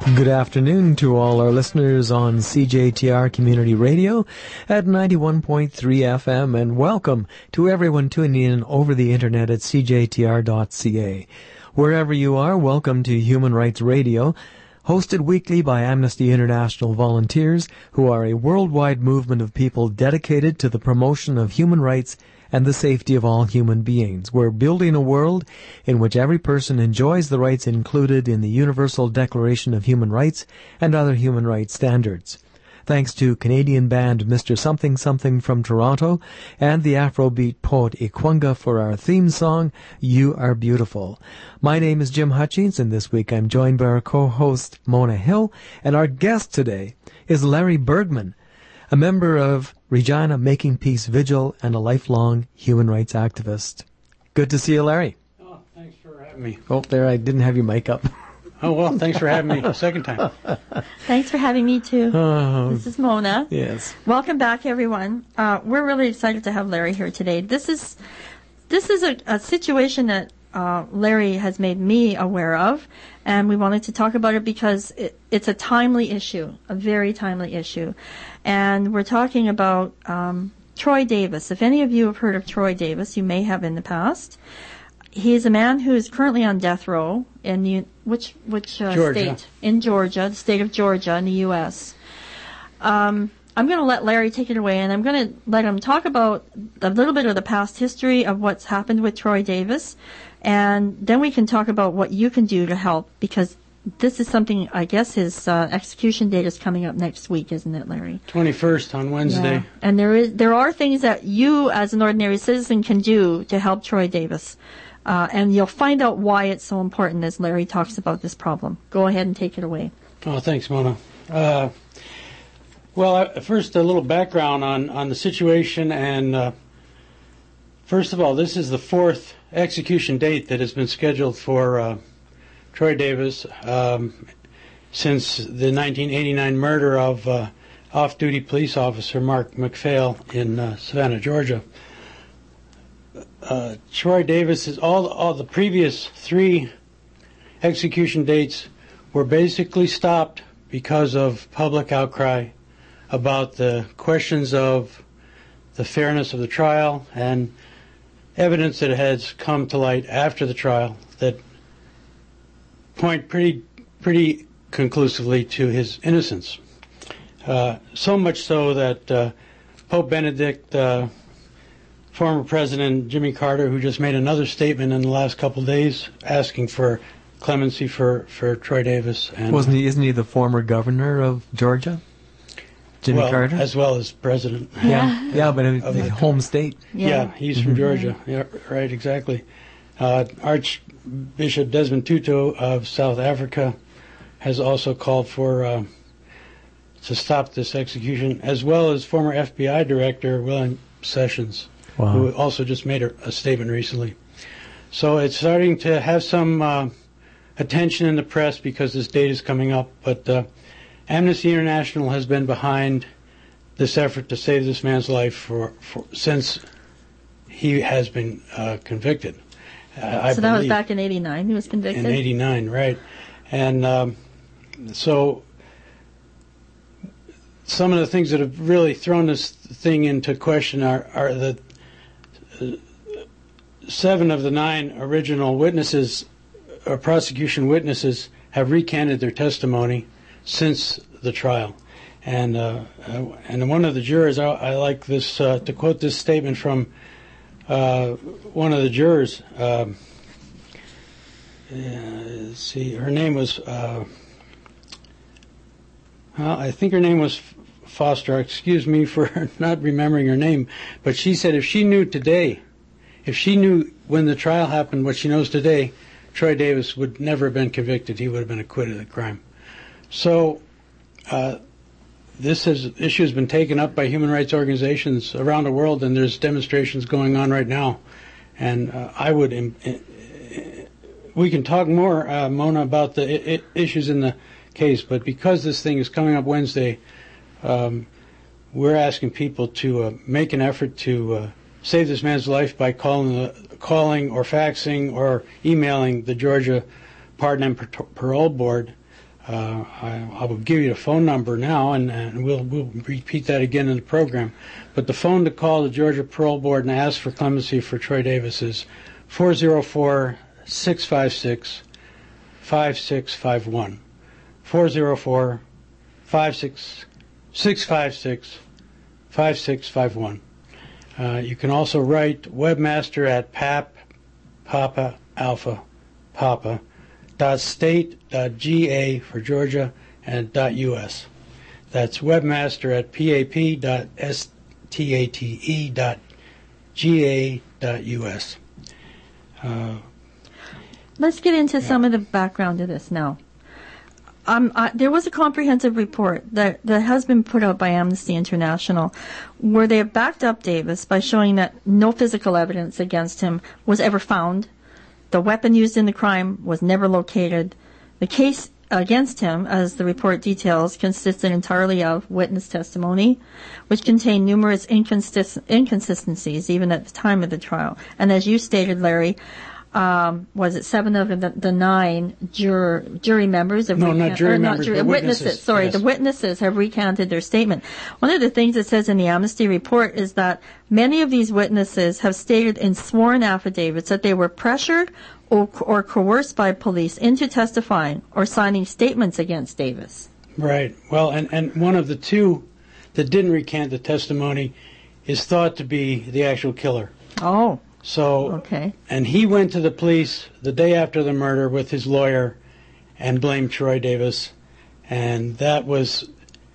Good afternoon to all our listeners on CJTR Community Radio at 91.3 FM, and welcome to everyone tuning in over the internet at cjtr.ca. Wherever you are, welcome to Human Rights Radio, hosted weekly by Amnesty International volunteers who are a worldwide movement of people dedicated to the promotion of human rights and the safety of all human beings. We're building a world in which every person enjoys the rights included in the Universal Declaration of Human Rights and other human rights standards. Thanks to Canadian band Mr. Something Something from Toronto and the Afrobeat poet Ikwanga for our theme song, You Are Beautiful. My name is Jim Hutchings, and this week I'm joined by our co-host Mona Hill, and our guest today is Larry Bergman, a member of Regina Making Peace Vigil and a lifelong human rights activist. Good to see you, Larry. Oh, thanks for having me. Oh, there, I didn't have your mic up. Oh, well, thanks for having me a second time. Thanks for having me, too. Oh, this is Mona. Yes. Welcome back, everyone. We're really excited to have Larry here today. This is a situation that Larry has made me aware of, and we wanted to talk about it because it's a timely issue, a very timely issue. And we're talking about Troy Davis. If any of you have heard of Troy Davis, you may have in the past. He's a man who is currently on death row in which state? In Georgia, the state of Georgia in the U.S. I'm going to let Larry take it away, and I'm going to let him talk about a little bit of the past history of what's happened with Troy Davis, and then we can talk about what you can do to help, because this is something, I guess his execution date is coming up next week, isn't it, Larry? 21st on Wednesday. Yeah. And there are things that you, as an ordinary citizen, can do to help Troy Davis. And you'll find out why it's so important as Larry talks about this problem. Go ahead and take it away. Oh, thanks, Mona. First, a little background on the situation. And first of all, this is the fourth execution date that has been scheduled for Troy Davis since the 1989 murder of off-duty police officer Mark McPhail in Savannah, Georgia. Troy Davis, all the previous three execution dates were basically stopped because of public outcry about the questions of the fairness of the trial and evidence that has come to light after the trial that point pretty conclusively to his innocence. So much so that Pope Benedict, former President Jimmy Carter, who just made another statement in the last couple of days asking for clemency for Troy Davis. And isn't he the former governor of Georgia? Jimmy Carter? As well as president. Yeah, but in the home state. Yeah, he's from Georgia. Yeah, right, exactly. Archbishop Desmond Tutu of South Africa has also called for to stop this execution, as well as former FBI Director William Sessions, who also just made a statement recently. So it's starting to have some attention in the press because this date is coming up, but Amnesty International has been behind this effort to save this man's life since he has been convicted. So that was back in 89 he was convicted? In 89, right. And so some of the things that have really thrown this thing into question are that 7 of the 9 original witnesses, or prosecution witnesses, have recanted their testimony since the trial. And one of the jurors, I like this, to quote this statement from one of the jurors. Let's see, her name was, I think her name was Foster. Excuse me for not remembering her name. But she said if she knew when the trial happened what she knows today, Troy Davis would never have been convicted. He would have been acquitted of the crime. So this issue has been taken up by human rights organizations around the world, and there's demonstrations going on right now. And we can talk more, Mona, about the issues in the case, but because this thing is coming up Wednesday, we're asking people to make an effort to save this man's life by calling or faxing or emailing the Georgia Pardon and Parole Board I will give you the phone number now, and we'll repeat that again in the program. But the phone to call the Georgia Parole Board and ask for clemency for Troy Davis is 404-656-5651. 404-656-5651. You can also write webmaster at pap.alpha.state.ga for Georgia and .us. That's webmaster at pap.state.ga.us. Let's get into some of the background of this now. There was a comprehensive report that has been put out by Amnesty International where they have backed up Davis by showing that no physical evidence against him was ever found. The weapon used in the crime was never located. The case against him, as the report details, consisted entirely of witness testimony, which contained numerous inconsistencies even at the time of the trial. And as you stated, Larry, was it 7 of the 9 jury members? Witnesses. Sorry, yes. The witnesses have recanted their statement. One of the things it says in the Amnesty report is that many of these witnesses have stated in sworn affidavits that they were pressured or coerced by police into testifying or signing statements against Davis. Right. Well, and one of the 2 that didn't recant the testimony is thought to be the actual killer. Oh. So, okay. And he went to the police the day after the murder with his lawyer and blamed Troy Davis, and that was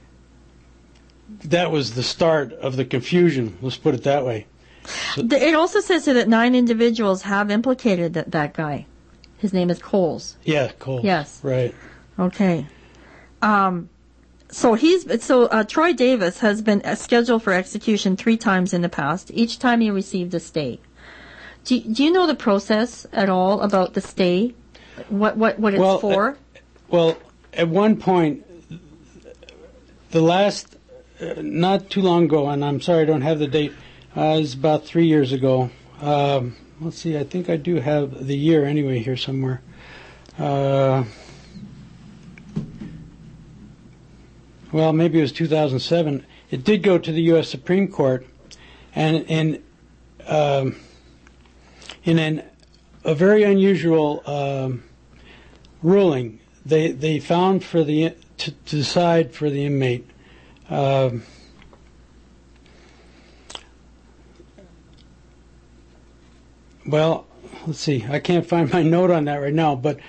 the start of the confusion. Let's put it that way. So, it also says that 9 individuals have implicated that guy. His name is Coles. Yeah, Coles. Yes. Right. Okay. So Troy Davis has been scheduled for execution 3 times in the past. Each time he received a stay. Do you know the process at all about the stay? What it's for? At one point, the last, not too long ago, and I'm sorry I don't have the date, it was about 3 years ago. Let's see, I think I do have the year anyway here somewhere. Well, maybe it was 2007. It did go to the U.S. Supreme Court, and in a very unusual ruling, they found to decide for the inmate. Well, let's see. I can't find my note on that right now, but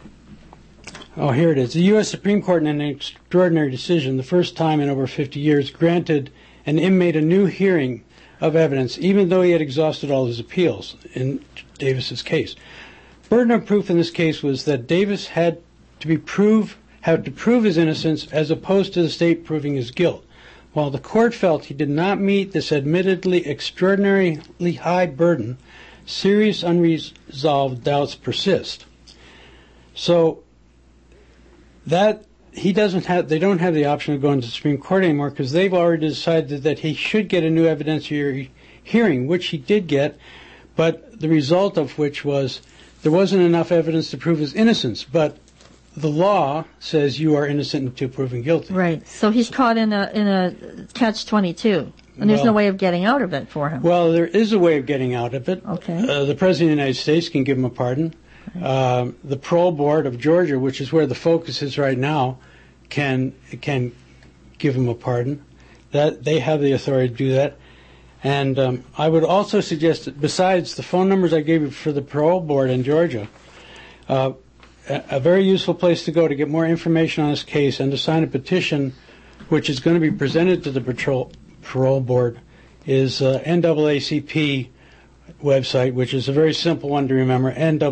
here it is. The U.S. Supreme Court, in an extraordinary decision, the first time in over 50 years, granted an inmate a new hearing of evidence, even though he had exhausted all his appeals in Davis's case. Burden of proof in this case was that Davis had to prove his innocence as opposed to the state proving his guilt. While the court felt he did not meet this admittedly extraordinarily high burden, serious unresolved doubts persist. So that they don't have the option of going to the Supreme Court anymore because they've already decided that he should get a new evidentiary hearing, which he did get, but the result of which was there wasn't enough evidence to prove his innocence. But the law says you are innocent until proven guilty. Right. So he's caught in a catch-22, and there's no way of getting out of it for him. Well, there is a way of getting out of it. Okay. The President of the United States can give him a pardon. The Parole Board of Georgia, which is where the focus is right now, can give him a pardon. That they have the authority to do that. And I would also suggest that besides the phone numbers I gave you for the Parole Board in Georgia, a very useful place to go to get more information on this case and to sign a petition, which is going to be presented to the Parole Board, is NAACP website, which is a very simple one to remember,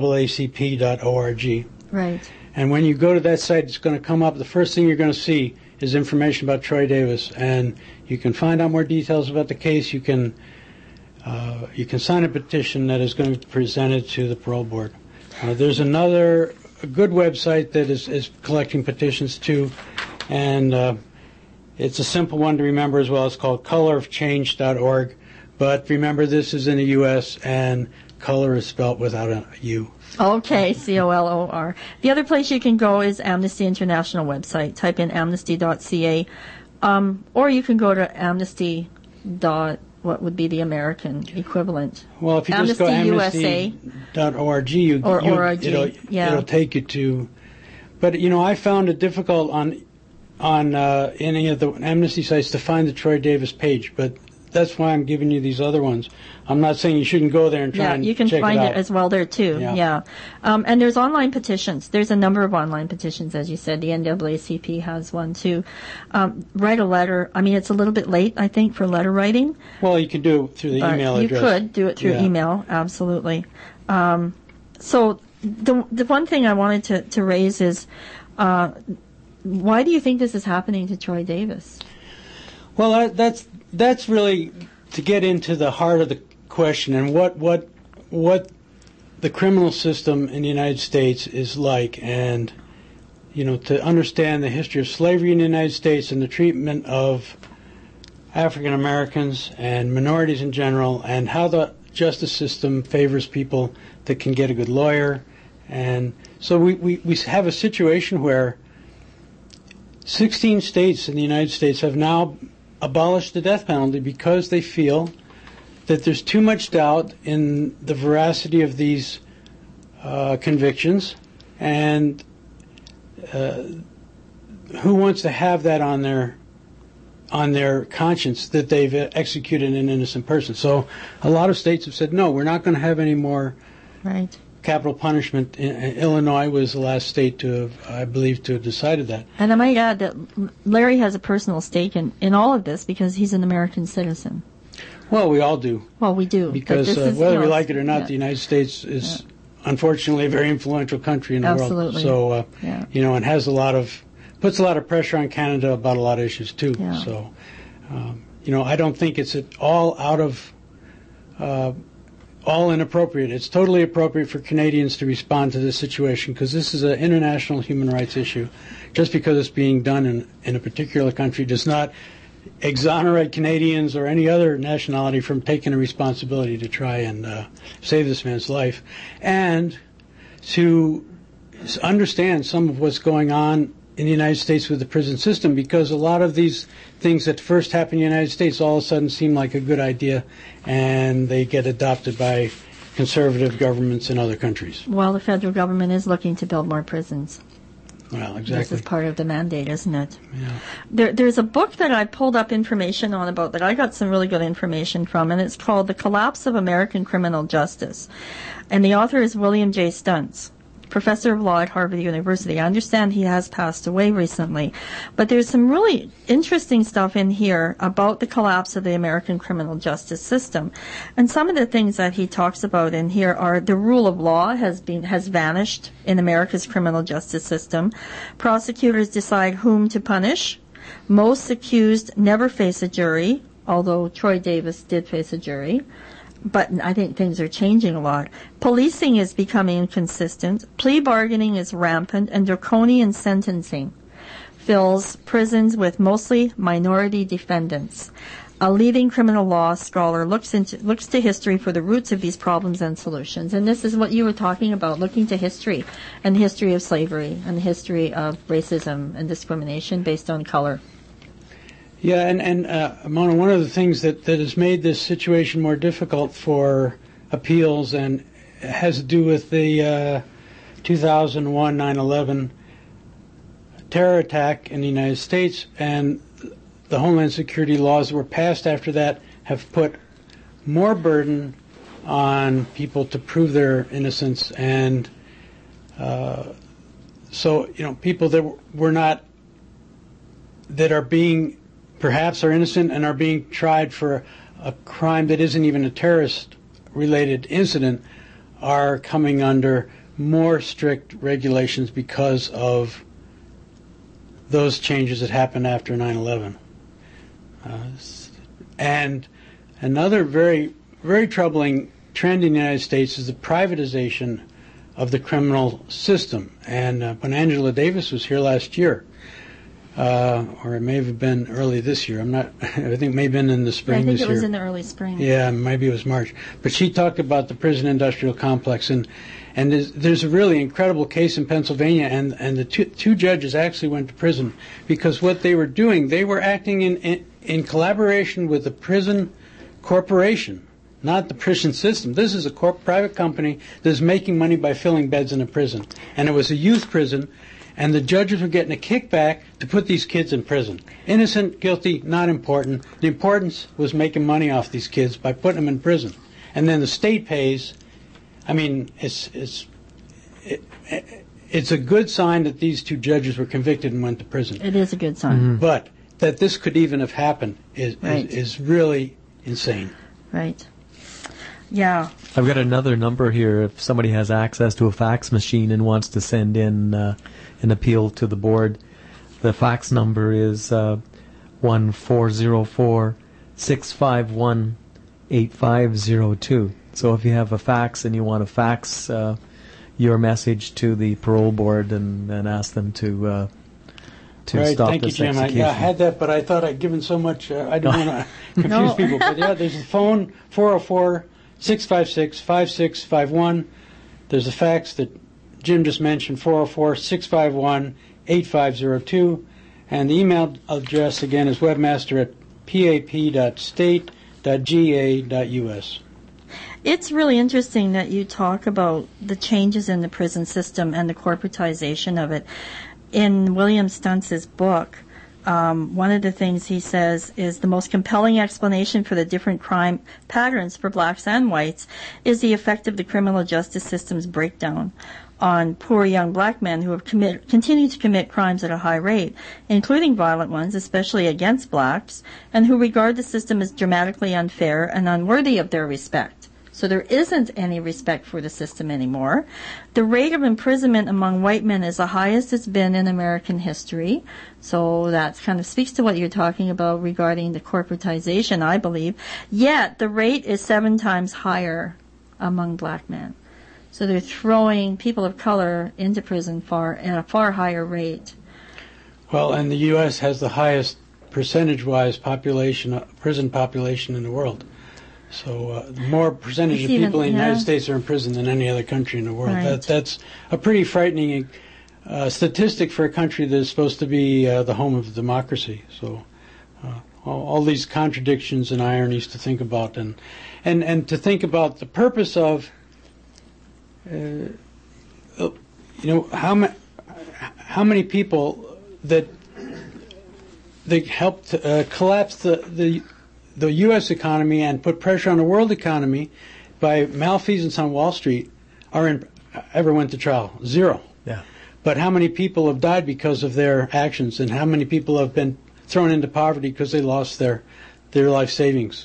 naacp.org. Right. And when you go to that site, it's going to come up. The first thing you're going to see is information about Troy Davis, and you can find out more details about the case. You can sign a petition that is going to be presented to the Parole Board. There's another good website that is collecting petitions too, and it's a simple one to remember as well. It's called colorofchange.org. But remember, this is in the U.S., and color is spelt without a U. Okay, COLOR. The other place you can go is Amnesty International website. Type in amnesty.ca, or you can go to amnesty. What would be the American equivalent? Well, if you just go amnesty.org, it'll take you to. But I found it difficult on any of the Amnesty sites to find the Troy Davis page. But that's why I'm giving you these other ones. I'm not saying you shouldn't go there and try and check it out. Yeah, you can find it as well there too. Yeah. And there's online petitions. There's a number of online petitions, as you said. The NAACP has one too. Write a letter. I mean, it's a little bit late, I think, for letter writing. Well, you can do it through the email address. You could do it through email, absolutely. So the one thing I wanted to raise is, why do you think this is happening to Troy Davis? Well, that's really to get into the heart of the question and what the criminal system in the United States is like, and to understand the history of slavery in the United States and the treatment of African Americans and minorities in general, and how the justice system favors people that can get a good lawyer. And so we have a situation where 16 states in the United States have now abolished the death penalty because they feel that there's too much doubt in the veracity of these convictions, and who wants to have that on their conscience that they've executed an innocent person. So a lot of states have said, no, we're not going to have any more capital punishment. Illinois was the last state to have, I believe, to have decided that. And I might add that Larry has a personal stake in all of this because he's an American citizen. Well, we all do. Well, we do. Because whether we like it or not, the United States is unfortunately a very influential country in the world. So, and has puts a lot of pressure on Canada about a lot of issues too. Yeah. So, I don't think it's at all all inappropriate. It's totally appropriate for Canadians to respond to this situation because this is an international human rights issue. Just because it's being done in a particular country does not exonerate Canadians or any other nationality from taking a responsibility to try and save this man's life, and to understand some of what's going on in the United States with the prison system, because a lot of these things that first happen in the United States all of a sudden seem like a good idea, and they get adopted by conservative governments in other countries. Well, the federal government is looking to build more prisons. Well, exactly. This is part of the mandate, isn't it? Yeah. There's a book that I pulled up information on about that I got some really good information from, and it's called The Collapse of American Criminal Justice. And the author is William J. Stuntz, professor of law at Harvard University. I understand he has passed away recently. But there's some really interesting stuff in here about the collapse of the American criminal justice system. And some of the things that he talks about in here are the rule of law has vanished in America's criminal justice system. Prosecutors decide whom to punish. Most accused never face a jury, although Troy Davis did face a jury. But I think things are changing a lot. Policing is becoming inconsistent. Plea bargaining is rampant, and draconian sentencing fills prisons with mostly minority defendants. A leading criminal law scholar looks to history for the roots of these problems and solutions. And this is what you were talking about, looking to history and the history of slavery and the history of racism and discrimination based on color. Yeah, and Mona, one of the things that has made this situation more difficult for appeals and has to do with the 2001 9/11 terror attack in the United States, and the Homeland Security laws that were passed after that have put more burden on people to prove their innocence, and so people that are being perhaps are innocent and are being tried for a crime that isn't even a terrorist-related incident are coming under more strict regulations because of those changes that happened after 9/11. And another very, very troubling trend in the United States is the privatization of the criminal system. And when Angela Davis was here last year, or it may have been early this year. I think it may have been in the spring this year. I think it was in the early spring. Yeah, maybe it was March. But she talked about the prison industrial complex, and there's a really incredible case in Pennsylvania, and the two judges actually went to prison because what they were doing, they were acting in collaboration with the prison corporation, not the prison system. This is a private company that is making money by filling beds in a prison, and it was a youth prison. And the judges were getting a kickback to put these kids in prison. Innocent, guilty, not important. The importance was making money off these kids by putting them in prison. And then the state pays. I mean, it's a good sign that these two judges were convicted and went to prison. It is a good sign. Mm-hmm. But that this could even have happened is really insane. Right. Yeah. I've got another number here. If somebody has access to a fax machine and wants to send in an appeal to the board, the fax number is 1-404-651-8502. So if you have a fax and you want to fax your message to the parole board and ask them to Right, stop thank this you, Jim. execution. I had that, but I thought I'd given so much. I didn't want to confuse people. But yeah, there's a phone, 404-656-5651. There's a fax that Jim just mentioned, 404-651-8502. And the email address, again, is webmaster@pap.state.ga.us. It's really interesting that you talk about the changes in the prison system and the corporatization of it. In William Stuntz's book, one of the things he says is the most compelling explanation for the different crime patterns for blacks and whites is the effect of the criminal justice system's breakdown on poor young black men who have continued to commit crimes at a high rate, including violent ones, especially against blacks, and who regard the system as dramatically unfair and unworthy of their respect. So there isn't any respect for the system anymore. The rate of imprisonment among white men is the highest it's been in American history. So that kind of speaks to what you're talking about regarding the corporatization, I believe. Yet the rate is 7 times higher among black men. So they're throwing people of color into prison at a far higher rate. Well, and the U.S. has the highest percentage-wise prison population in the world. So more percentage of people in the United States are in prison than any other country in the world. Right. That's a pretty frightening statistic for a country that is supposed to be the home of democracy. So all these contradictions and ironies to think about, and to think about the purpose of, how many people that helped collapse the U.S. economy and put pressure on the world economy by malfeasance on Wall Street ever went to trial? 0. Yeah. But how many people have died because of their actions, and how many people have been thrown into poverty because they lost their life savings?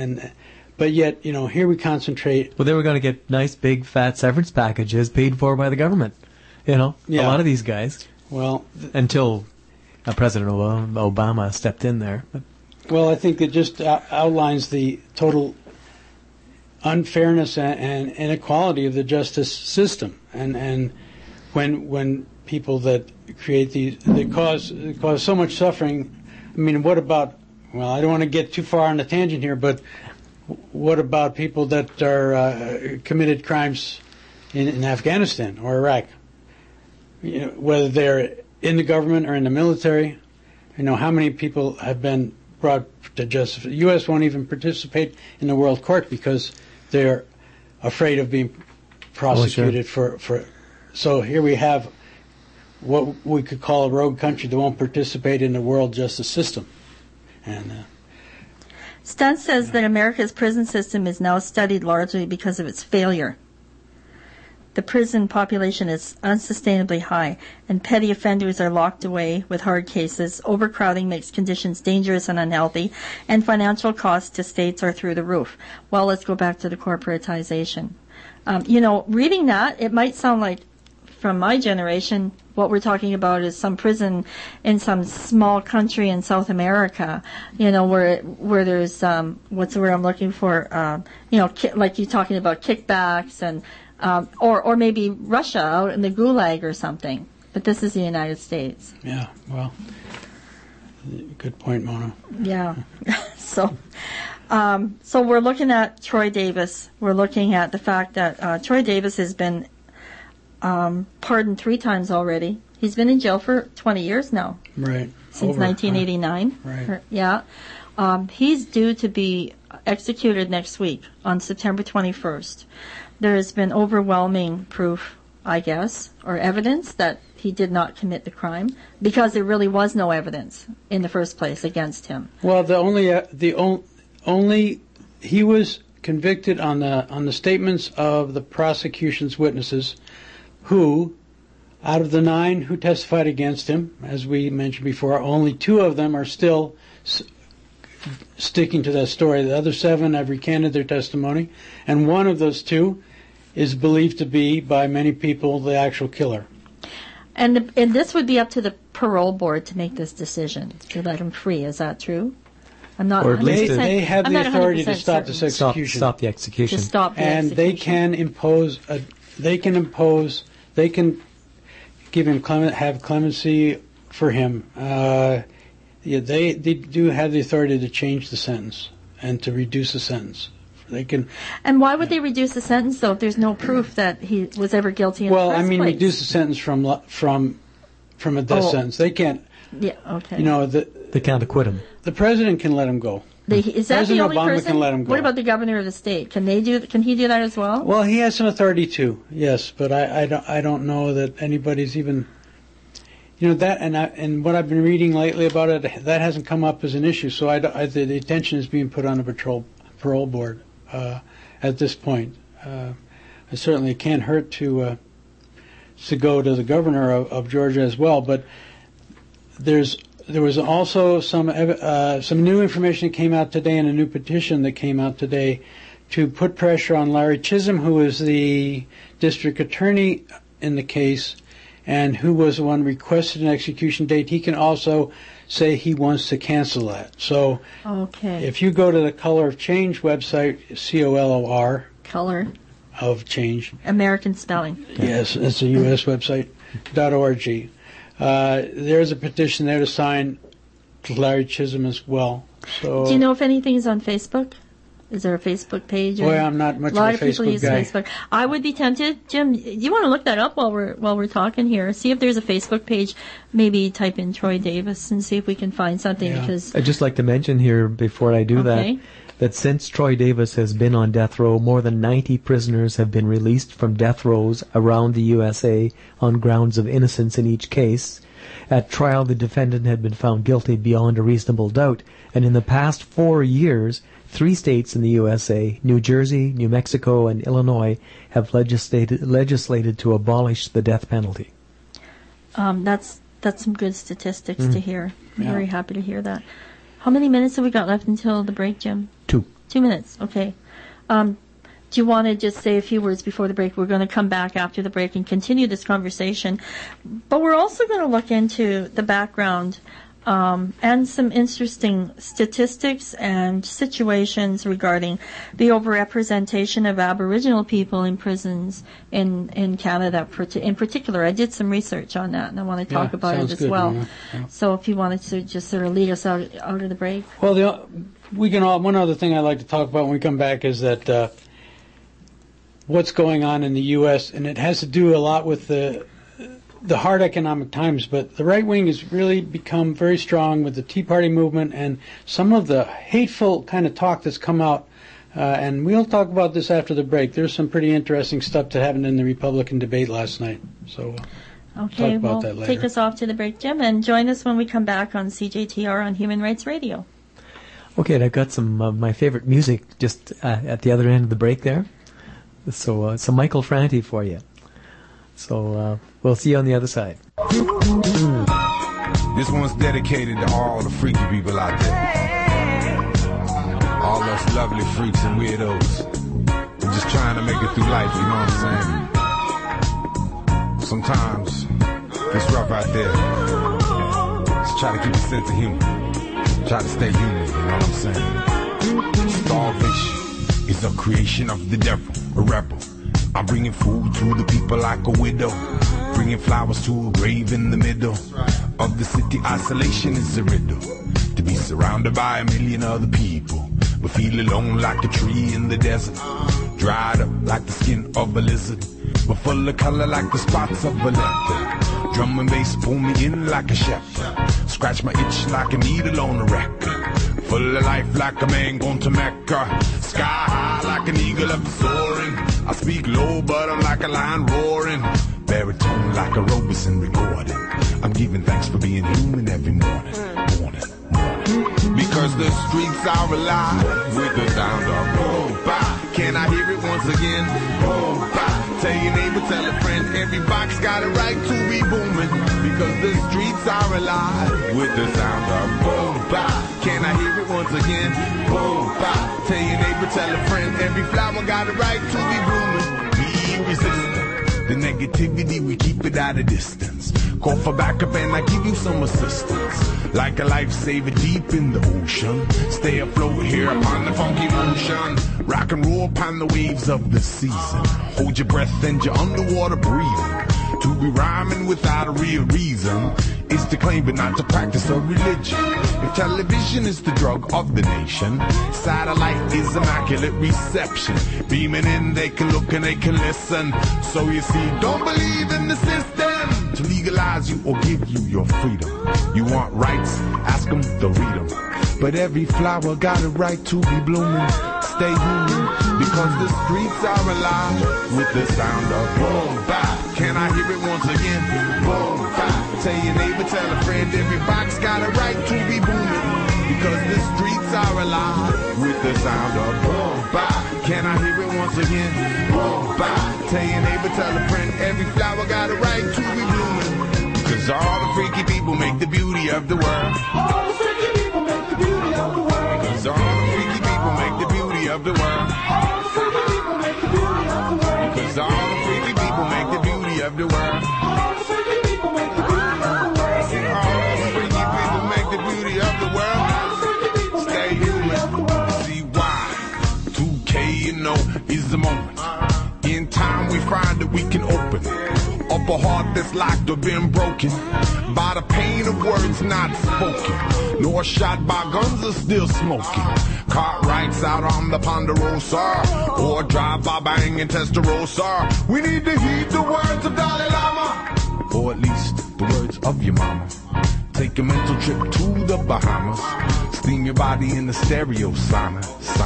But yet, here we concentrate. Well, they were going to get nice, big, fat severance packages paid for by the government. A lot of these guys. Well, until President Obama stepped in there. Well, I think it just outlines the total unfairness and inequality of the justice system, and when people that create these that cause so much suffering. I mean, what about? Well, I don't want to get too far on a tangent here, but what about people that are committed crimes in Afghanistan or Iraq? Whether they're in the government or in the military, how many people have been brought to justice? The U.S. won't even participate in the World Court because they're afraid of being prosecuted for. So here we have what we could call a rogue country that won't participate in the world justice system. And Stuntz says that America's prison system is now studied largely because of its failure. The prison population is unsustainably high, and petty offenders are locked away with hard cases. Overcrowding makes conditions dangerous and unhealthy, and financial costs to states are through the roof. Well, let's go back to the corporatization. Reading that, it might sound like, from my generation, what we're talking about is some prison in some small country in South America, where there's, what's the word I'm looking for, like you're talking about kickbacks and, or maybe Russia out in the Gulag or something. But this is the United States. Yeah, well, Good point, Mona. Yeah. So we're looking at Troy Davis. We're looking at the fact that Troy Davis has been pardoned 3 times already. He's been in jail for 20 years now. Right. Since 1989. Right. Yeah. He's due to be executed next week on September 21st. There has been overwhelming proof, I guess, or evidence that he did not commit the crime, because there really was no evidence in the first place against him. Well, he was convicted on the statements of the prosecution's witnesses, who, out of the 9 who testified against him, as we mentioned before, only 2 of them are still sticking to that story. The other 7 have recanted their testimony, and one of those 2 is believed to be, by many people, the actual killer. And this would be up to the parole board to make this decision, to let him free. Is that true? I'm not. Or at least they have the authority to stop this execution. Stop the execution. To stop the and execution. they can give him have clemency for him. They do have the authority to change the sentence and to reduce the sentence. They can. And why would they reduce the sentence, though, if there's no proof that he was ever guilty in the first place? Reduce the sentence from a death sentence. They can't. Yeah. Okay. They can't acquit him. The president can let him go. Is that President the only Obama person? can let him go. What about the governor of the state? Can he do that as well? Well, he has some authority too. Yes, but I don't know that anybody's even. That and what I've been reading lately about it, that hasn't come up as an issue. So the attention is being put on the parole board at this point. It certainly can't hurt to go to the governor of Georgia as well. But there was also some new information that came out today, and a new petition that came out today to put pressure on Larry Chisholm, who is the district attorney in the case, and who was the one requested an execution date. He can also say he wants to cancel that. So if you go to the Color of Change website, COLOR. Color. Of Change. American spelling. Yes, it's a U.S. website, .org. There's a petition there to sign to Larry Chisholm as well. So, do you know if anything is on Facebook? Is there a Facebook page? Boy, I'm not much of a Facebook guy. A lot of people use Facebook. I would be tempted. Jim, you want to look that up while we're talking here? See if there's a Facebook page. Maybe type in Troy Davis and see if we can find something. Yeah. Because I'd just like to mention here before I do that since Troy Davis has been on death row, more than 90 prisoners have been released from death rows around the USA on grounds of innocence in each case. At trial, the defendant had been found guilty beyond a reasonable doubt, and in the past 4 years, 3 states in the USA, New Jersey, New Mexico, and Illinois, have legislated to abolish the death penalty. That's some good statistics to hear. I'm very happy to hear that. How many minutes have we got left until the break, Jim? 2. 2 minutes, okay. Do you want to just say a few words before the break? We're going to come back after the break and continue this conversation. But we're also going to look into the background and some interesting statistics and situations regarding the overrepresentation of Aboriginal people in prisons in Canada in particular. I did some research on that, and I want to talk about it as well. Yeah. So if you wanted to just sort of lead us out of the break. Well, one other thing I'd like to talk about when we come back is that what's going on in the U.S., and it has to do a lot with the hard economic times, but the right wing has really become very strong with the Tea Party movement and some of the hateful kind of talk that's come out. And we'll talk about this after the break. There's some pretty interesting stuff that happened in the Republican debate last night. So talk about that later. Take us off to the break, Jim, and join us when we come back on CJTR on Human Rights Radio. Okay, and I've got some of my favorite music just at the other end of the break there. So some Michael Franti for you. So we'll see you on the other side. This one's dedicated to all the freaky people out there. All those lovely freaks and weirdos. Just trying to make it through life, you know what I'm saying? Sometimes it's rough out there. Just try to keep a sense of humor. Try to stay human, you know what I'm saying? Starvation is a creation of the devil, a rebel. I'm bringing food to the people like a widow. bringing flowers to a grave in the middle of the city. Isolation is a riddle. To be surrounded by a million other people, but feel alone like a tree in the desert, dried up like the skin of a lizard, but full of color like the spots of a leopard. Drum and bass pull me in like a shepherd, scratch my itch like a needle on a record, full of life like a man gone to Mecca, sky high like an eagle up soaring. I speak low but I'm like a lion roaring, baritone like a Robeson recording. I'm giving thanks for being human every morning. Because the streets are alive with the sound of boom, bop. Can I hear it once again? Boom, bop. Tell your neighbor, tell a friend, every box got a right to be booming. Because the streets are alive with the sound of boom, bop. Can I hear it once again? Boom, bop. Tell your neighbor, tell a friend, every flower got a right to be blooming. Be resistant. The negativity, we keep it at a distance. Call for backup and I give you some assistance. Like a lifesaver deep in the ocean. Stay afloat here upon the funky motion. Rock and roll upon the waves of the season. Hold your breath and you're underwater breathing. To be rhyming without a real reason is to claim but not to practice a religion. If television is the drug of the nation, satellite is immaculate reception. Beaming in, they can look and they can listen. So you see, don't believe in the system to legalize you or give you your freedom. You want rights? Ask them, they'll read them. But every flower got a right to be blooming. Stay human, because the streets are alive with the sound of boom, bop. Can I hear it once again? Boom, bop. Tell your neighbor, tell a friend, every box got a right to be booming. Because the streets are alive with the sound of boom, bop. Can I hear it once again? Boom, bop. Tell your neighbor, tell a friend, every flower got a right to be blooming. Because all the freaky people make the beauty of the world. All the freaky people make the beauty of the world. Because all the freaky people make the beauty of the world. All the freaky people make the beauty of the world. Because all the freaky people make the beauty of the world. All the freaky people make the beauty of the world. All the freaky people make the beauty of the world. Stay human. See why? 2K, you know, is the moment. In time we find that we can open up a heart that's locked or been broken by the pain of words not spoken, nor shot by guns are still smoking. Cartwrights out on the Ponderosa, or drive by bang in Testarossa. We need to heed the words of Dalai Lama, or at least the words of your mama. Take a mental trip to the Bahamas, steam your body in the stereo sauna.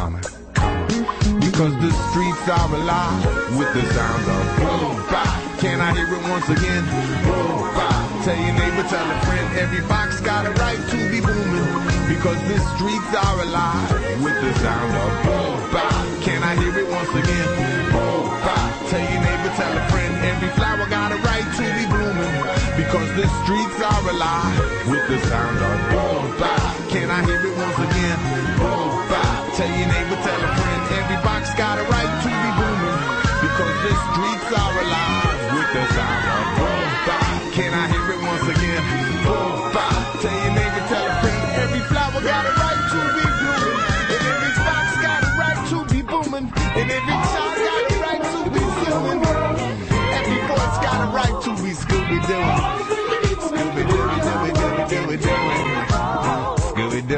Because the streets are alive with the sound of boom, bop. Can I hear it once again? Boom, bop. Tell your neighbor, tell a friend, every box got a right to be booming. Because the streets are alive with the sound of boom, bop. Can I hear it once again? Boom, bop. Tell your neighbor, tell a friend, every flower got a right to be blooming. Because the streets are alive with the sound of boom, bop. Can I hear it once again? Boom, bop. Tell your neighbor, tell a friend, every box got a right to be booming. Because the streets are alive with the sound of boom, bop. Can I hear it once again? Boom, bop. Tell your neighbor, tell a friend, every flower got a right to be blooming. And every box got a right to be booming. And every child got a right to be zooming. Every voice got a right to be Scooby-Doo. Scooby-Doo, Scooby-Doo.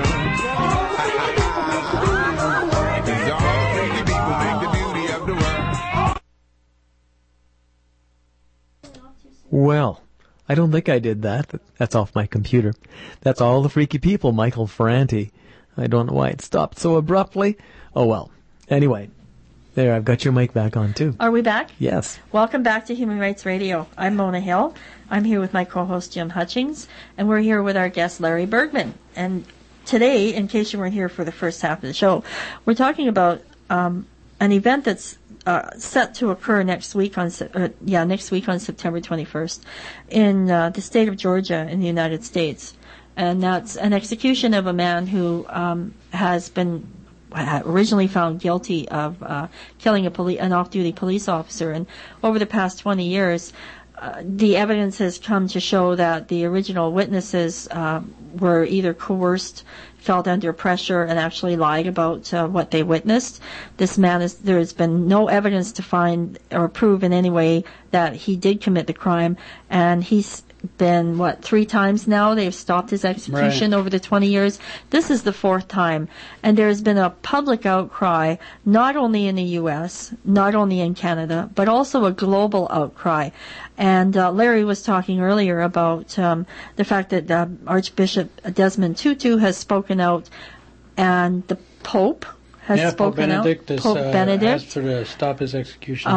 Well, I don't think I did that. That's off my computer. That's All the Freaky People, Michael Franti. I don't know why it stopped so abruptly. Oh well. Anyway, there, I've got your mic back on too. Are we back? Yes. Welcome back to Human Rights Radio. I'm Mona Hill. I'm here with my co-host Jim Hutchings, and we're here with our guest Larry Bergman. And today, in case you weren't here for the first half of the show, we're talking about an event that's set to occur next week on September 21st in the state of Georgia in the United States, and that's an execution of a man who has been originally found guilty of killing an off-duty police officer, and over the past 20 years, the evidence has come to show that the original witnesses were either coerced, felt under pressure, and actually lied about what they witnessed. This man there has been no evidence to find or prove in any way that he did commit the crime, and he's been, 3 times now they've stopped his execution over the 20 years. This is the 4th time. And there's been a public outcry, not only in the U.S., not only in Canada, but also a global outcry. And Larry was talking earlier about the fact that Archbishop Desmond Tutu has spoken out, and the Pope has spoken out. Pope Benedict asked to stop his execution.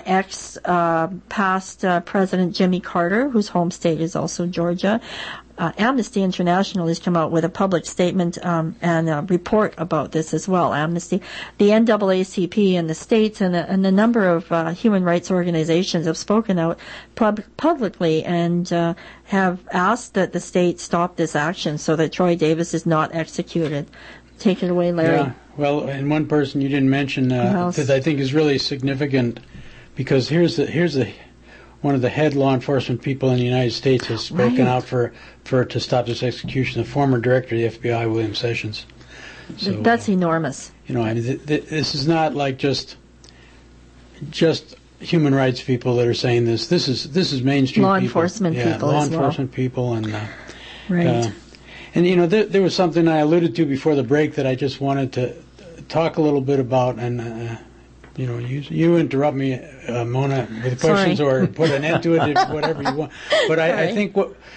Past President Jimmy Carter, whose home state is also Georgia. Amnesty International has come out with a public statement and a report about this as well. Amnesty, the NAACP in the States, and a number of human rights organizations have spoken out publicly and have asked that the state stop this action so that Troy Davis is not executed. Take it away, Larry. Yeah. Well, and one person you didn't mention that I think is really significant, because here's one of the head law enforcement people in the United States has spoken out for to stop this execution. The former director of the FBI, William Sessions. So, that's enormous. I mean, this is not like just human rights people that are saying this. This is mainstream law people. Enforcement people law as enforcement people, and right. And there was something I alluded to before the break that I just wanted to talk a little bit about, and you interrupt me, Mona, with questions or put an end to it, whatever you want. But I think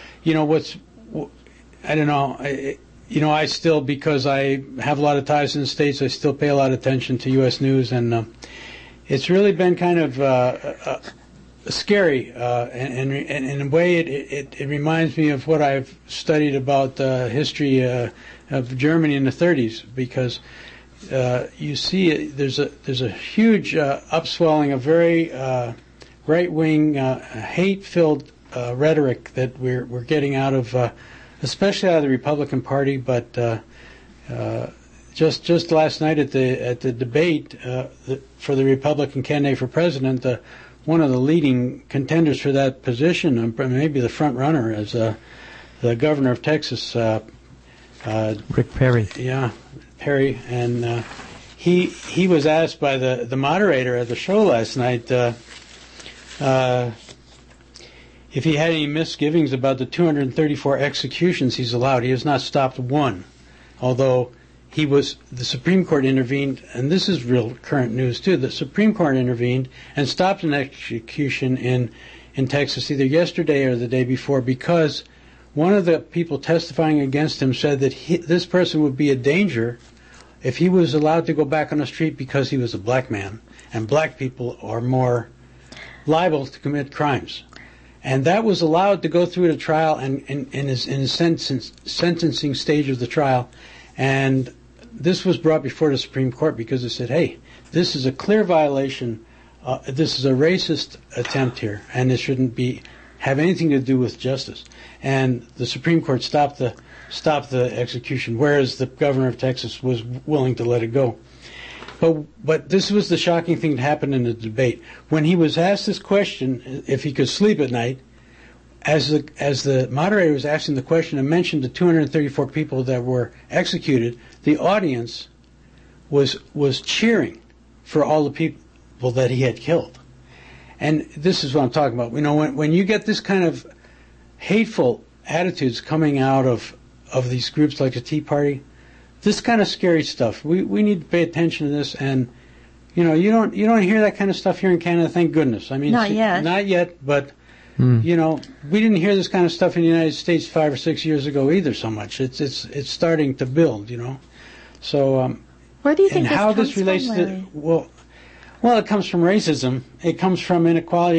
I don't know. I still, because I have a lot of ties in the States, I still pay a lot of attention to U.S. news, and it's really been kind of scary, and in a way it reminds me of what I've studied about the history of Germany in the 30s, because you see there's a huge upswelling of very right-wing, hate-filled rhetoric that we're getting out of, especially out of the Republican Party. But just last night at the debate for the Republican candidate for president, one of the leading contenders for that position, maybe the front runner, is the governor of Texas, Rick Perry. Yeah, Perry, and he was asked by the moderator at the show last night if he had any misgivings about the 234 executions he's allowed. He has not stopped one, although the Supreme Court intervened, and this is real current news too. The Supreme Court intervened and stopped an execution in Texas either yesterday or the day before, because one of the people testifying against him said that this person would be a danger if he was allowed to go back on the street because he was a black man, and black people are more liable to commit crimes. And that was allowed to go through the trial and in his sentencing stage of the trial. And this was brought before the Supreme Court because it said, hey, this is a clear violation. This is a racist attempt here, and this shouldn't have anything to do with justice. And the Supreme Court stopped the execution, whereas the governor of Texas was willing to let it go. But this was the shocking thing that happened in the debate. When he was asked this question, if he could sleep at night, as the moderator was asking the question and mentioned the 234 people that were executed, the audience was cheering for all the people that he had killed. And this is what I'm talking about. When you get this kind of hateful attitudes coming out of these groups like the Tea Party, this kind of scary stuff, we need to pay attention to this. And you don't hear that kind of stuff here in Canada, thank goodness. I mean, not yet, but we didn't hear this kind of stuff in the United States 5 or 6 years ago either so much. It's starting to build, So where do you think and how this this relates from, to well, it comes from racism. It comes from inequality.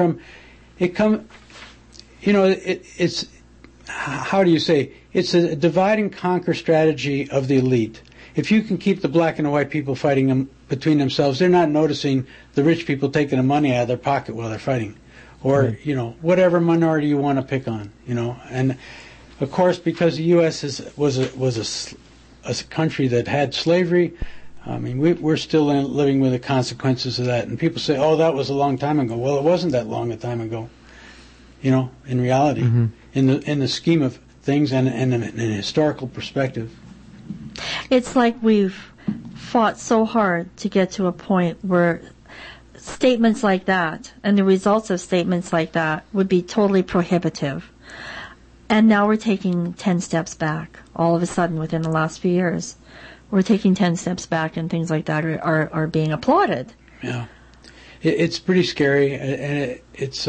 It's how do you say? It's a divide and conquer strategy of the elite. If you can keep the black and the white people fighting between themselves, they're not noticing the rich people taking the money out of their pocket while they're fighting, or whatever minority you want to pick on, And of course, because the U.S. was a country that had slavery, I mean, we're still living with the consequences of that. And people say, "Oh, that was a long time ago." Well, it wasn't that long a time ago. in reality, in the scheme of things and in a historical perspective. It's like we've fought so hard to get to a point where statements like that and the results of statements like that would be totally prohibitive. And now we're taking 10 steps back. All of a sudden, within the last few years, we're taking 10 steps back, and things like that are being applauded. Yeah. It's pretty scary, and it's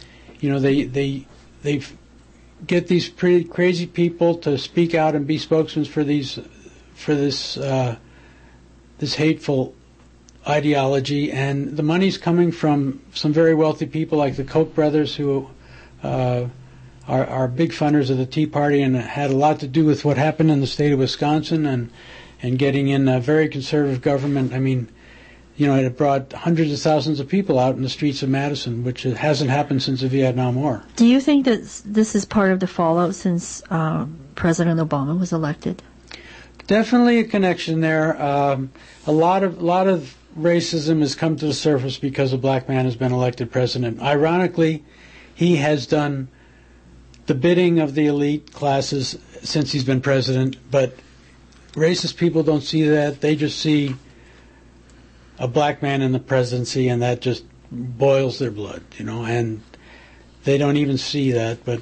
they get these pretty crazy people to speak out and be spokesmen for this hateful ideology, and the money's coming from some very wealthy people like the Koch brothers, who are big funders of the Tea Party and had a lot to do with what happened in the state of Wisconsin and getting in a very conservative government. I mean, it brought hundreds of thousands of people out in the streets of Madison, which hasn't happened since the Vietnam War. Do you think that this is part of the fallout since President Obama was elected? Definitely a connection there. A lot of racism has come to the surface because a black man has been elected president. Ironically, he has done the bidding of the elite classes since he's been president, but racist people don't see that. They just see a black man in the presidency, and that just boils their blood, and they don't even see that. But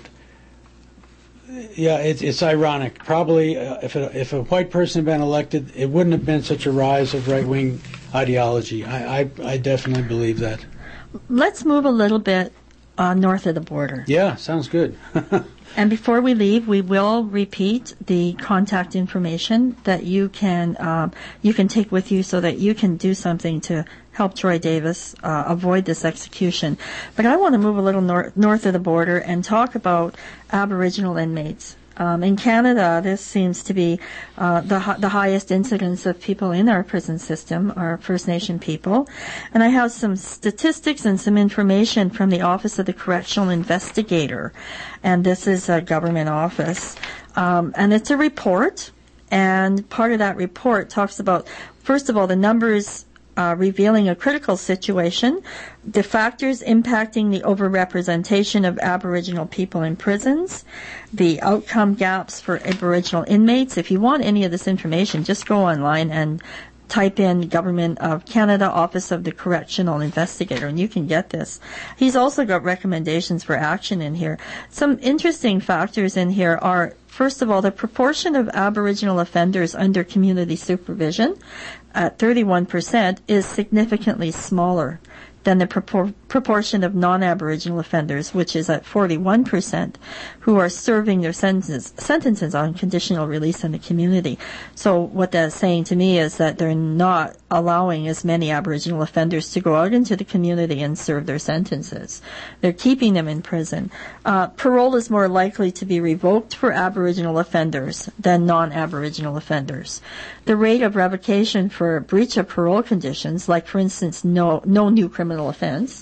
yeah, it's ironic. Probably if a white person had been elected, it wouldn't have been such a rise of right-wing ideology. I definitely believe that. Let's move a little bit north of the border. Yeah, sounds good. And before we leave, we will repeat the contact information that you can take with you so that you can do something to help Troy Davis avoid this execution. But I want to move a little north of the border and talk about Aboriginal inmates. In Canada, this seems to be the highest incidence of people in our prison system are First Nation people. And I have some statistics and some information from the Office of the Correctional Investigator. And this is a government office. And it's a report. And part of that report talks about, first of all, the numbers revealing a critical situation, the factors impacting the overrepresentation of Aboriginal people in prisons, the outcome gaps for Aboriginal inmates. If you want any of this information, just go online and type in Government of Canada Office of the Correctional Investigator, and you can get this. He's also got recommendations for action in here. Some interesting factors in here are, first of all, the proportion of Aboriginal offenders under community supervision at 31% is significantly smaller than the proportion of non-Aboriginal offenders, which is at 41%, who are serving their sentences on conditional release in the community. So what that's saying to me is that they're not allowing as many Aboriginal offenders to go out into the community and serve their sentences. They're keeping them in prison. Parole is more likely to be revoked for Aboriginal offenders than non-Aboriginal offenders. The rate of revocation for breach of parole conditions, like for instance no new criminal offense,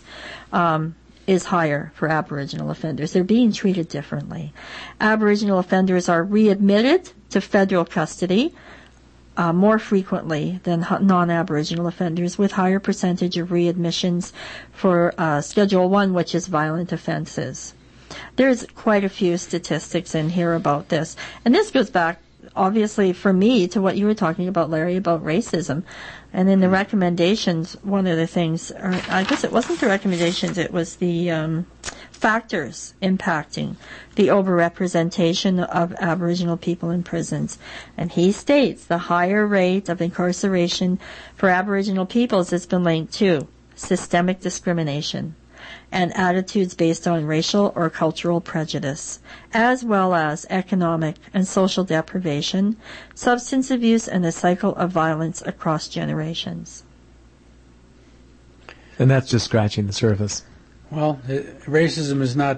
is higher for Aboriginal offenders. They're being treated differently. Aboriginal offenders are readmitted to federal custody more frequently than non-Aboriginal offenders, with higher percentage of readmissions for Schedule 1, which is violent offenses. There's quite a few statistics in here about this. And this goes back, obviously, for me, to what you were talking about, Larry, about racism. And in the recommendations, one of the things, or I guess it wasn't the recommendations, it was the factors impacting the overrepresentation of Aboriginal people in prisons. And he states the higher rate of incarceration for Aboriginal peoples has been linked to systemic discrimination and attitudes based on racial or cultural prejudice, as well as economic and social deprivation, substance abuse, and the cycle of violence across generations. And that's just scratching the surface. Well, racism is not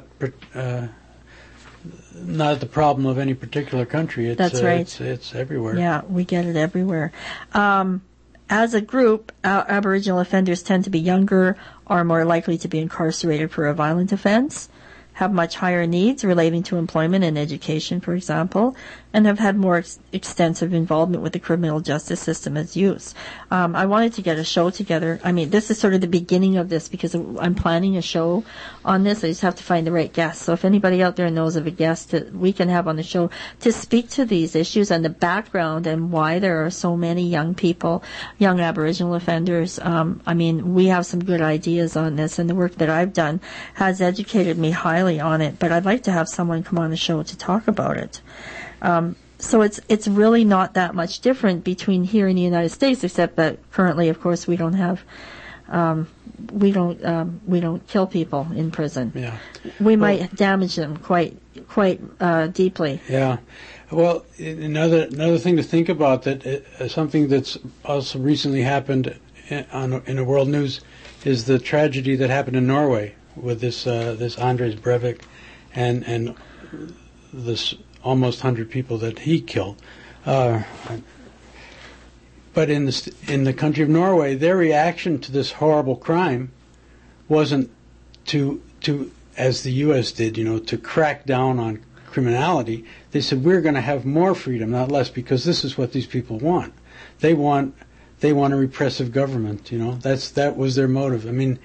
the problem of any particular country. That's right. It's everywhere. Yeah, we get it everywhere. As a group, Aboriginal offenders tend to be younger, are more likely to be incarcerated for a violent offense, have much higher needs relating to employment and education, for example, and have had more extensive involvement with the criminal justice system as youths. I wanted to get a show together. I mean, this is sort of the beginning of this because I'm planning a show on this. I just have to find the right guest. So if anybody out there knows of a guest that we can have on the show to speak to these issues and the background and why there are so many young people, young Aboriginal offenders, I mean, we have some good ideas on this, and the work that I've done has educated me highly on it, but I'd like to have someone come on the show to talk about it. So it's really not that much different between here in the United States, except that currently, of course, we don't have, we don't kill people in prison. Yeah. We might damage them quite deeply. Yeah. Well, another thing to think about that something that's also recently happened in the world news is the tragedy that happened in Norway with this Anders Breivik and this almost 100 people that he killed. But in the country of Norway, their reaction to this horrible crime wasn't to as the U.S. did, to crack down on criminality. They said, we're going to have more freedom, not less, because this is what these people want. They want a repressive government. That was their motive. I mean,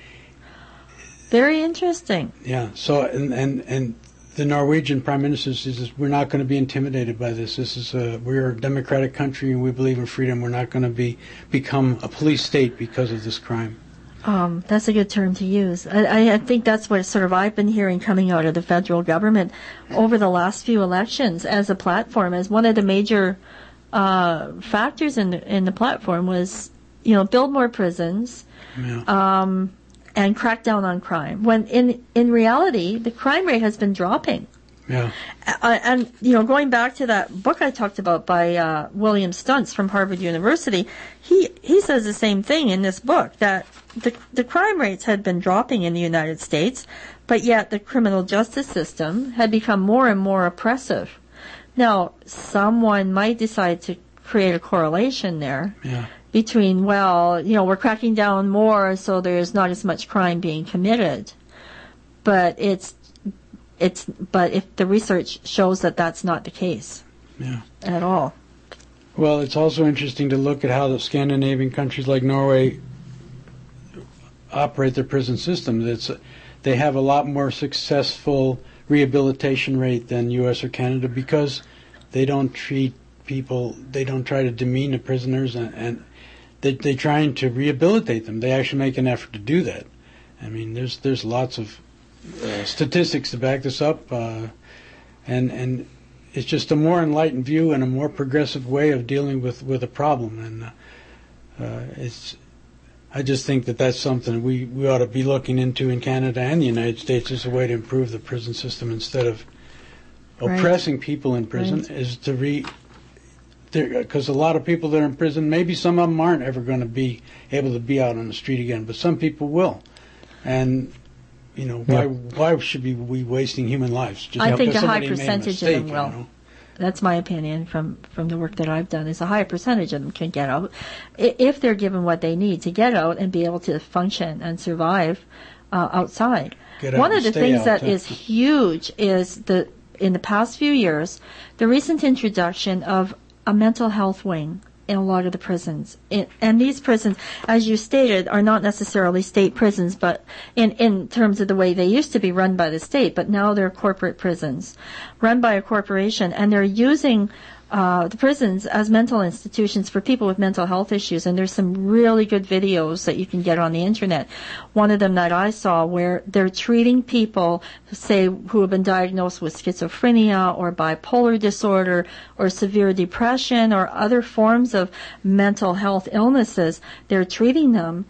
very interesting. Yeah. So and the Norwegian Prime Minister says we're not going to be intimidated by this. We're a democratic country and we believe in freedom. We're not going to become a police state because of this crime. That's a good term to use. I think that's what sort of I've been hearing coming out of the federal government over the last few elections as a platform, as one of the major factors in the platform was, build more prisons, and crack down on crime. When in reality, the crime rate has been dropping. Yeah. And going back to that book I talked about by William Stuntz from Harvard University, he says the same thing in this book, that the crime rates had been dropping in the United States, but yet the criminal justice system had become more and more oppressive. Now, someone might decide to create a correlation there. Yeah. Between, we're cracking down more, so there's not as much crime being committed. But but if the research shows that that's not the case. Yeah. At all. Well, it's also interesting to look at how the Scandinavian countries like Norway operate their prison system. They have a lot more successful rehabilitation rate than U.S. or Canada because they don't treat people, they don't try to demean the prisoners, and they're trying to rehabilitate them. They actually make an effort to do that. I mean, there's lots of statistics to back this up, and it's just a more enlightened view and a more progressive way of dealing with a problem. And I just think that's something we ought to be looking into in Canada and the United States as a way to improve the prison system instead of oppressing people in prison. Right. Is to because a lot of people that are in prison, maybe some of them aren't ever going to be able to be out on the street again, but some people will. And, why should we be wasting human lives? I think a high percentage of them will. That's my opinion from the work that I've done, is a high percentage of them can get out if they're given what they need to get out and be able to function and survive outside. One of the things that is huge is in the past few years, the recent introduction of a mental health wing in a lot of the prisons. And these prisons, as you stated, are not necessarily state prisons, but in terms of the way they used to be run by the state, but now they're corporate prisons run by a corporation, and they're using the prisons as mental institutions for people with mental health issues. And there's some really good videos that you can get on the internet. One of them that I saw where they're treating people, say, who have been diagnosed with schizophrenia or bipolar disorder or severe depression or other forms of mental health illnesses. They're treating them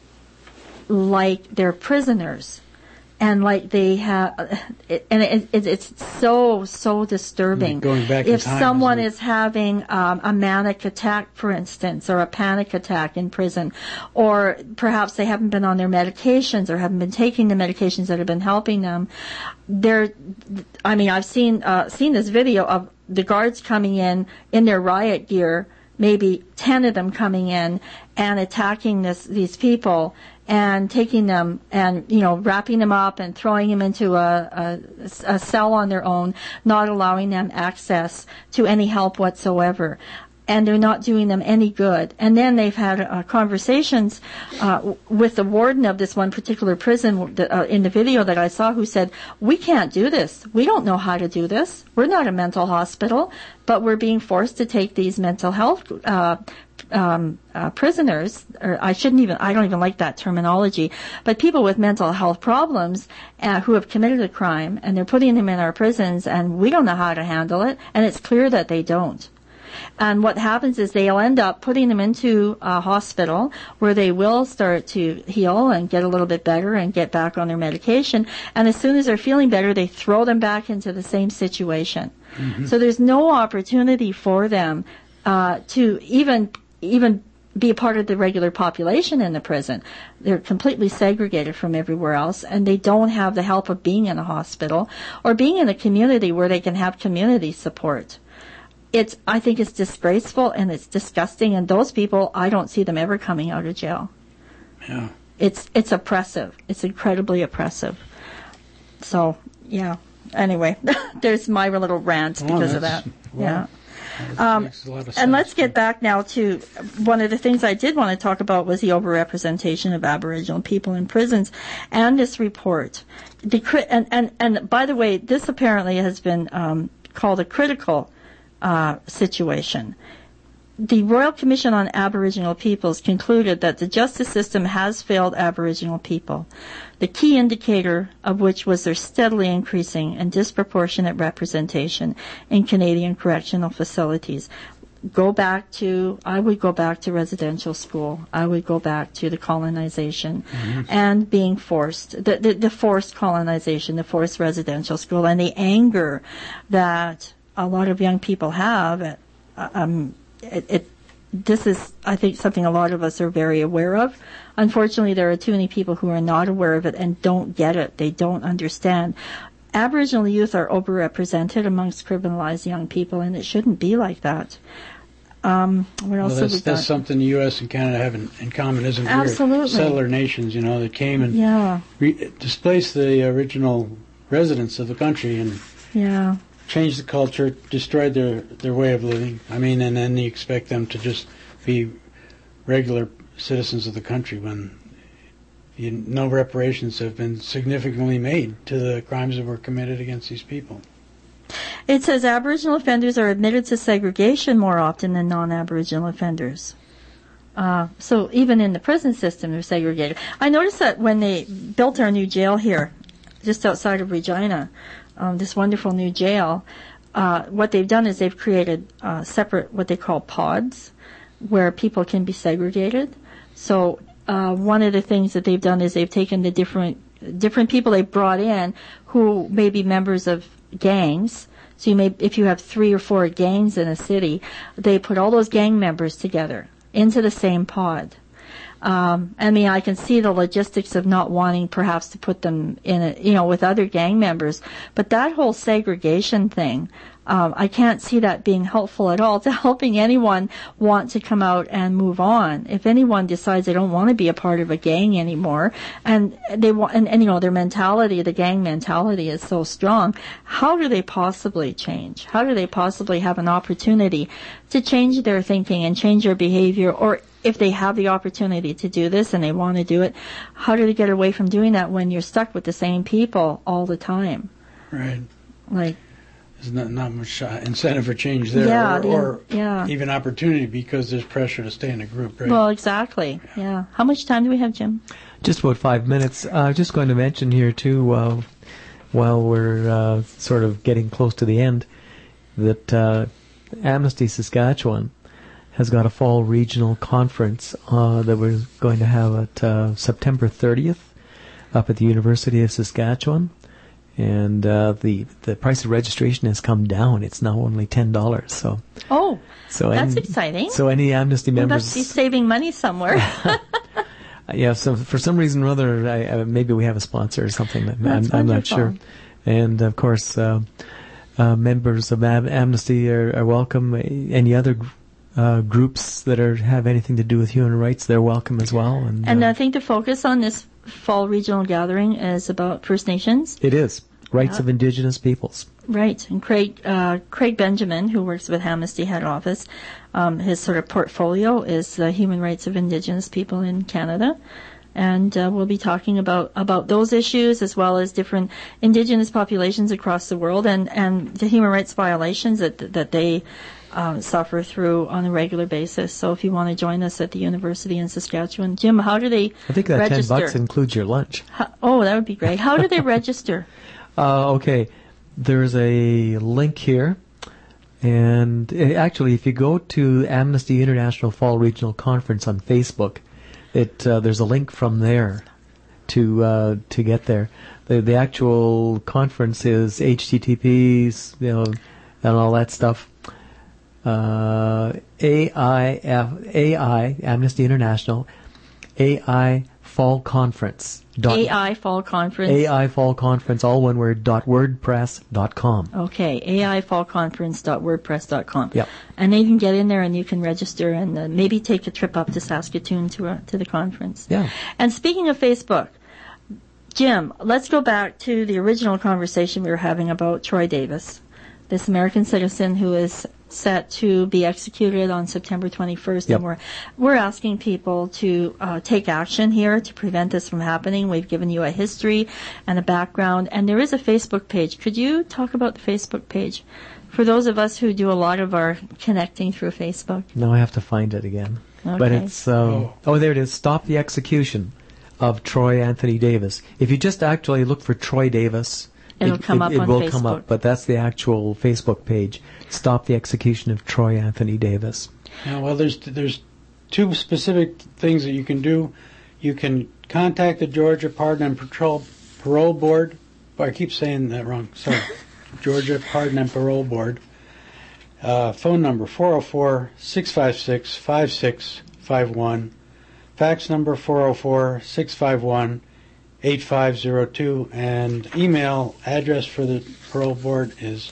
like they're prisoners. And like they have, and it's so disturbing. Going back if in time, someone is having a manic attack, for instance, or a panic attack in prison, or perhaps they haven't been on their medications or haven't been taking the medications that have been helping them. I've seen this video of the guards coming in their riot gear, maybe 10 of them coming in and attacking these people and taking them and, wrapping them up and throwing them into a cell on their own, not allowing them access to any help whatsoever. And they're not doing them any good. And then they've had conversations with the warden of this one particular prison in the video that I saw, who said, "We can't do this. We don't know how to do this. We're not a mental hospital, but we're being forced to take these mental health prisoners, or I don't even like that terminology, but people with mental health problems who have committed a crime, and they're putting them in our prisons, and we don't know how to handle it, and it's clear that they don't." And what happens is they'll end up putting them into a hospital where they will start to heal and get a little bit better and get back on their medication. And as soon as they're feeling better, they throw them back into the same situation. Mm-hmm. So there's no opportunity for them to even be a part of the regular population in the prison. They're completely segregated from everywhere else, and they don't have the help of being in a hospital or being in a community where they can have community support. I think it's disgraceful and it's disgusting, and those people, I don't see them ever coming out of jail. Yeah. It's oppressive. It's incredibly oppressive. So, yeah. Anyway, there's my little rant because of that. Wow. Yeah. Makes a lot of sense. And let's get back now to one of the things I did want to talk about was the overrepresentation of Aboriginal people in prisons and this report. And by the way, this apparently has been called a critical situation. The Royal Commission on Aboriginal Peoples concluded that the justice system has failed Aboriginal people, the key indicator of which was their steadily increasing and disproportionate representation in Canadian correctional facilities. I would go back to residential school. I would go back to the colonization and being forced, the forced colonization, the forced residential school, and the anger that a lot of young people have. This is, I think, something a lot of us are very aware of. Unfortunately, there are too many people who are not aware of it and don't get it. They don't understand. Aboriginal youth are overrepresented amongst criminalized young people, and it shouldn't be like that. What else have we got? That's something the U.S. and Canada have in common, isn't it? Absolutely. We're settler nations, that came and displaced the original residents of the country and changed the culture, destroyed their way of living. And then you expect them to just be regular citizens of the country when no reparations have been significantly made to the crimes that were committed against these people. It says Aboriginal offenders are admitted to segregation more often than non-Aboriginal offenders. So even in the prison system, they're segregated. I noticed that when they built our new jail here, just outside of Regina, this wonderful new jail, what they've done is they've created separate, what they call pods, where people can be segregated. So one of the things that they've done is they've taken the different people they've brought in who may be members of gangs. So if you have 3 or 4 gangs in a city, they put all those gang members together into the same pod. I can see the logistics of not wanting perhaps to put them in with other gang members, but that whole segregation thing, I can't see that being helpful at all to helping anyone want to come out and move on. If anyone decides they don't want to be a part of a gang anymore, and they want, and their mentality, the gang mentality is so strong, how do they possibly change? How do they possibly have an opportunity to change their thinking and change their behavior? Or if they have the opportunity to do this and they want to do it, how do they get away from doing that when you're stuck with the same people all the time? Right. There's not much incentive for change there, or even opportunity because there's pressure to stay in a group, right? Well, exactly. Yeah. How much time do we have, Jim? Just about 5 minutes. Just going to mention here, too, while we're sort of getting close to the end, that Amnesty Saskatchewan has got a fall regional conference that we're going to have at September 30th up at the University of Saskatchewan. And the price of registration has come down. It's now only $10. So that's exciting. So any Amnesty members... We must be saving money somewhere. Yeah, so for some reason or other, maybe we have a sponsor or something. I'm not sure. And, of course, members of Amnesty are welcome. Any other groups that have anything to do with human rights, they're welcome as well. And I think the focus on this fall regional gathering is about First Nations. It is. Rights of Indigenous peoples. Right. And Craig Benjamin, who works with Amnesty Head Office, his sort of portfolio is the human rights of Indigenous people in Canada. And we'll be talking about those issues as well as different Indigenous populations across the world and the human rights violations that they suffer through on a regular basis. So if you want to join us at the University in Saskatchewan, Jim, how do they I think that register? $10 includes your lunch. That would be great. How do they register? Okay, there's a link here, and actually, if you go to Amnesty International Fall Regional Conference on Facebook, there's a link from there to get there. The actual conference is HTTPs, and all that stuff. AI Amnesty International AI Fall Conference. AI Fall Conference. AI Fall Conference, all one word, .wordpress.com. Okay, AIFallconference.wordpress.com. Yep. And then you can get in there and you can register and maybe take a trip up to Saskatoon to the conference. Yeah. And speaking of Facebook, Jim, let's go back to the original conversation we were having about Troy Davis, this American citizen who is set to be executed on September 21st. Yep. And we're asking people to take action here to prevent this from happening. We've given you a history and a background, and there is a Facebook page. Could you talk about the Facebook page for those of us who do a lot of our connecting through Facebook? Now I have to find it again. Okay. But it's, there it is, Stop the Execution of Troy Anthony Davis. If you just actually look for Troy Davis, It'll come up on it will Facebook. come up, but that's the actual Facebook page. Stop the Execution of Troy Anthony Davis. Yeah, well, there's two specific things that you can do. You can contact the Georgia Pardon and Parole Board. I keep saying that wrong. Sorry. Georgia Pardon and Parole Board. Phone number 404-656-5651. Fax number 404-651-8502. And email address for the Parole Board is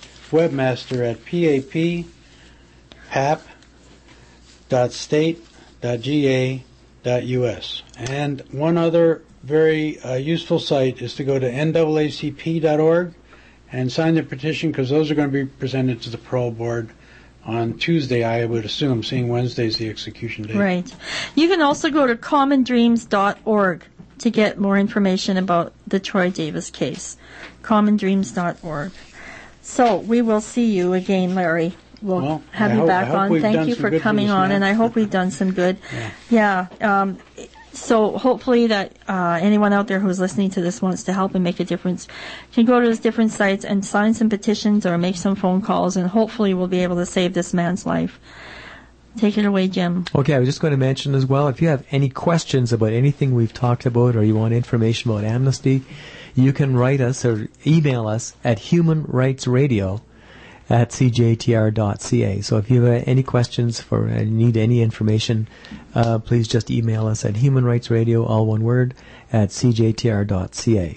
webmaster@pap.state.ga.us. And one other very useful site is to go to NAACP.org and sign the petition, because those are going to be presented to the Parole Board on Tuesday, I would assume, seeing Wednesday's the execution date. Right. You can also go to commondreams.org to get more information about the Troy Davis case. commondreams.org. So we will see you again, Larry. We'll have you back on. Thank you for coming on, and I hope we've done some good. Yeah. So hopefully that anyone out there who's listening to this wants to help and make a difference can go to those different sites and sign some petitions or make some phone calls, and hopefully we'll be able to save this man's life. Take it away, Jim. Okay, I was just going to mention as well, if you have any questions about anything we've talked about or you want information about Amnesty, you can write us or email us at humanrightsradio@cjtr.ca. So if you have any questions and need any information, please just email us at humanrightsradio, all one word, @cjtr.ca.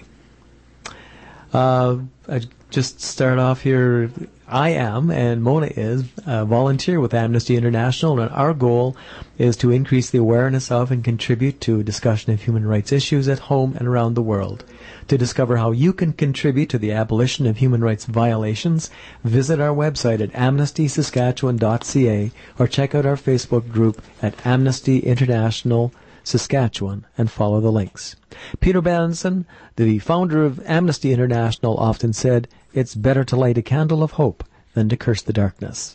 I just start off here. I am, and Mona is, a volunteer with Amnesty International, and our goal is to increase the awareness of and contribute to a discussion of human rights issues at home and around the world. To discover how you can contribute to the abolition of human rights violations, visit our website at amnestysaskatchewan.ca or check out our Facebook group at Amnesty International Saskatchewan and follow the links. Peter Benson, the founder of Amnesty International, often said, "It's better to light a candle of hope than to curse the darkness."